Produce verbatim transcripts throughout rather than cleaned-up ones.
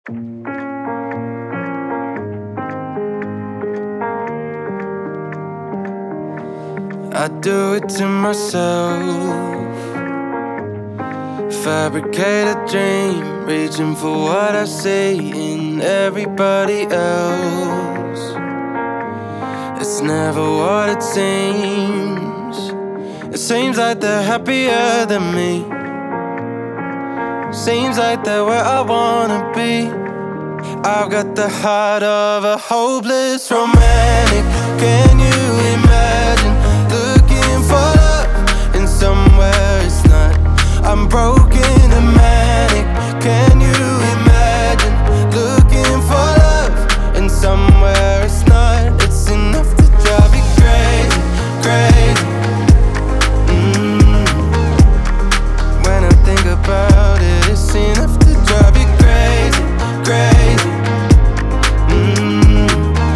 I do it to myself. Fabricate a dream, reaching for what I see in everybody else. It's never what it seems. It seems like they're happier than me. Seems like they're where I wanna be. I've got the heart of a hopeless romantic. Can you imagine looking for love in somewhere it's not? I'm broken and manic. Can you imagine looking for love in somewhere it's not? It's enough to drive me crazy, crazy. Mm. When I think about it, it's enough to drive me crazy, crazy. Mm.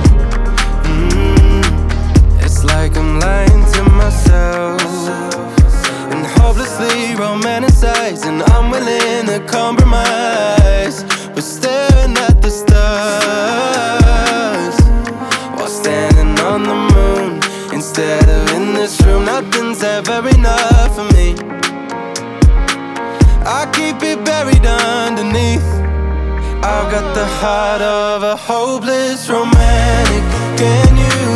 Mm. It's like I'm lying to myself and hopelessly romanticizing. I'm willing to compromise, but staring at the stars while standing on the moon instead of in this room. Nothing's ever enough for me. I keep it buried underneath. I've got the heart of a hopeless romantic. Can you